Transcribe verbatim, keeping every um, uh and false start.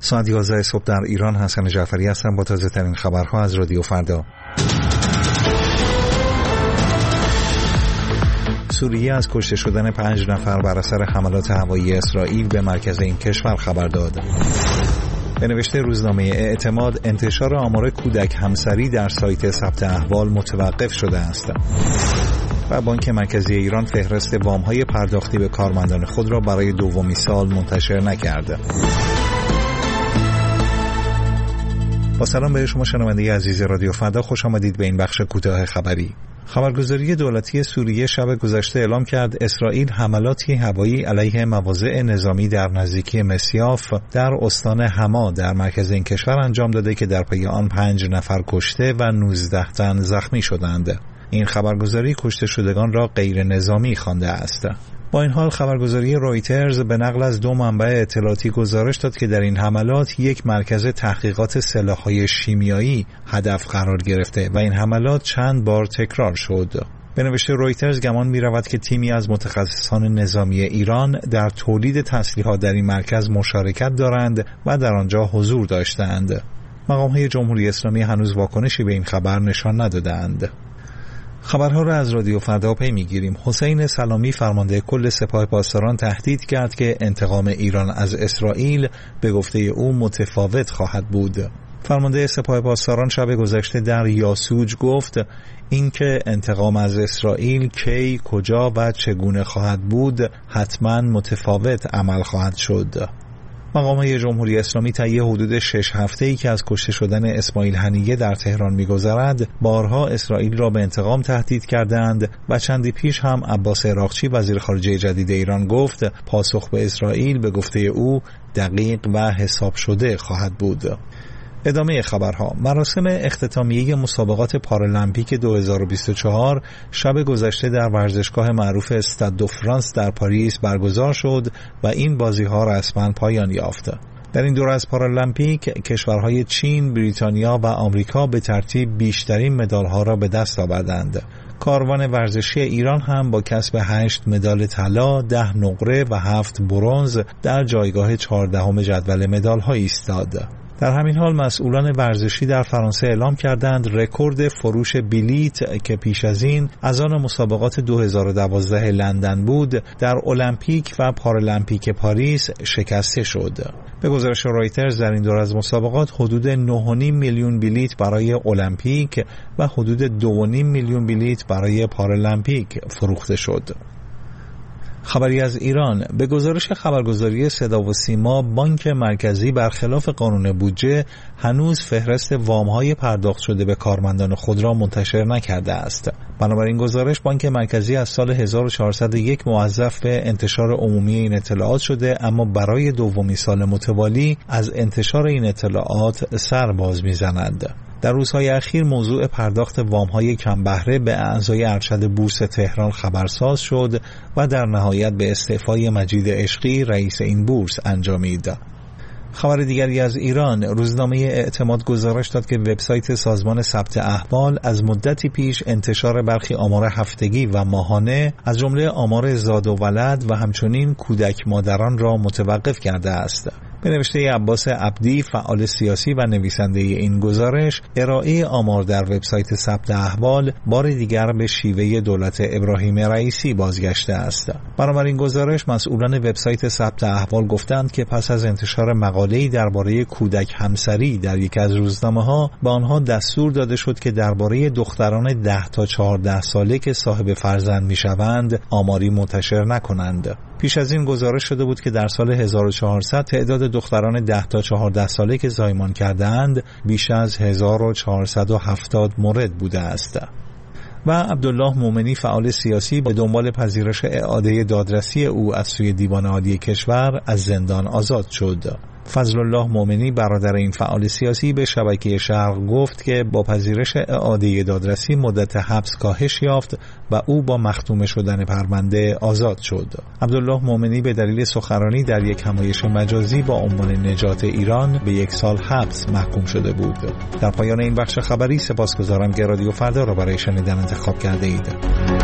ساعت یازده صبح در ایران. حسن جعفری هستم با تازه ترین خبرها از رادیو فردا. سوریه از کشته شدن پنج نفر بر اثر حملات هوایی اسرائیل به مرکز این کشور خبر داد. به نوشته روزنامه اعتماد، انتشار آمار کودک همسری در سایت ثبت احوال متوقف شده است. و بانک مرکزی ایران فهرست وام‌های پرداختی به کارمندان خود را برای دومین سال منتشر نکرد. با سلام به شما شنونده عزیز رادیو فردا، خوش آمدید به این بخش کوتاه خبری. خبرگزاری دولتی سوریه شب گذشته اعلام کرد اسرائیل حملاتی هوایی علیه مواضع نظامی در نزدیکی مسیاف در استان حما در مرکز این کشور انجام داده که در پی آن پنج نفر کشته و نوزده تن زخمی شدند. این خبرگزاری کشته شدگان را غیر نظامی خوانده است. با این حال خبرگزاری رویترز به نقل از دو منبع اطلاعاتی گزارش داد که در این حملات یک مرکز تحقیقات سلاح‌های شیمیایی هدف قرار گرفته و این حملات چند بار تکرار شد. به نوشته رویترز گمان می‌رود که تیمی از متخصصان نظامی ایران در تولید تسلیحات در این مرکز مشارکت دارند و در آنجا حضور داشتند. مقام‌های جمهوری اسلامی هنوز واکنشی به این خبر نشان ندادند. خبرها را از رادیو فردا پی میگیریم. حسین سلامی فرمانده کل سپاه پاسداران تهدید کرد که انتقام ایران از اسرائیل به گفته او متفاوت خواهد بود. فرمانده سپاه پاسداران شب گذشته در یاسوج گفت اینکه انتقام از اسرائیل کی، کجا و چگونه خواهد بود حتما متفاوت عمل خواهد شد. مقام‌های جمهوری اسلامی طی حدود شش هفته‌ای که از کشته شدن اسماعیل هنیه در تهران می‌گذرد، بارها اسرائیل را به انتقام تهدید کردند و چندی پیش هم عباس عراقچی وزیر خارجه جدید ایران گفت پاسخ به اسرائیل به گفته او دقیق و حساب شده خواهد بود. ادامه خبرها. مراسم اختتامیه مسابقات پارالمپیک دو هزار و بیست و چهار شب گذشته در ورزشگاه معروف استاد دو فرانس در پاریس برگزار شد و این بازی‌ها رسما پایان یافت. در این دوره از پارالمپیک کشورهای چین، بریتانیا و آمریکا به ترتیب بیشترین مدال‌ها را به دست آوردند. کاروان ورزشی ایران هم با کسب هشت مدال طلا، ده نقره و هفت برنز در جایگاه چهاردهم جدول مدال‌ها ایستاد. در همین حال مسئولان ورزشی در فرانسه اعلام کردند رکورد فروش بلیت که پیش از این از آن مسابقات دو هزار و دوازده لندن بود در المپیک و پارالمپیک پاریس شکسته شد. به گزارش رویترز در این دوره از مسابقات حدود نه و نیم میلیون بلیت برای المپیک و حدود دو و نیم میلیون بلیت برای پارالمپیک فروخته شد. خبری از ایران. به گزارش خبرگزاری صدا و سیما، بانک مرکزی برخلاف قانون بودجه هنوز فهرست وام‌های پرداخت شده به کارمندان خود را منتشر نکرده است. بنابراین گزارش بانک مرکزی از سال هزار و چهارصد و یک موظف به انتشار عمومی این اطلاعات شده، اما برای دومین سال متوالی از انتشار این اطلاعات سر باز می‌زند. در روزهای اخیر موضوع پرداخت وام‌های کم بهره به اعضای ارشد بورس تهران خبرساز شد و در نهایت به استعفای مجید عشقی رئیس این بورس انجامید. خبر دیگری از ایران. روزنامه اعتماد گزارش داد که وبسایت سازمان ثبت احوال از مدتی پیش انتشار برخی آمار هفتگی و ماهانه از جمله آمار زاد و ولد و همچنین کودک مادران را متوقف کرده است. به نوشته عباس عبدی، فعال سیاسی و نویسنده این گزارش، ارائه آمار در وبسایت ثبت احوال بار دیگر به شیوه دولت ابراهیم رئیسی بازگشته است. بنابراین گزارش مسئولان وبسایت ثبت احوال گفتند که پس از انتشار مقاله‌ای درباره کودک همسری در یک از روزنامه‌ها، به آنها دستور داده شد که درباره دختران ده تا چهارده ساله که صاحب فرزند می‌شوند آماری منتشر نکنند. پیش از این گزارش شده بود که در سال هزار و چهارصد تعداد دختران ده تا چهارده ساله که زایمان کردند بیش از هزار و چهارصد و هفتاد مورد بوده است. و عبدالله مومنی، فعال سیاسی، به دنبال پذیرش اعاده دادرسی او از سوی دیوان عالی کشور از زندان آزاد شد. فضل الله مومنی، برادر این فعال سیاسی، به شبکه شرق گفت که با پذیرش اعاده دادرسی مدت حبس کاهش یافت و او با مختوم شدن پرونده آزاد شد. عبدالله مومنی به دلیل سخنرانی در یک همایش مجازی با عنوان نجات ایران به یک سال حبس محکوم شده بود. در پایان این بخش خبری سپاسگزارم که رادیو فردا را برای شنیدن انتخاب کرده اید.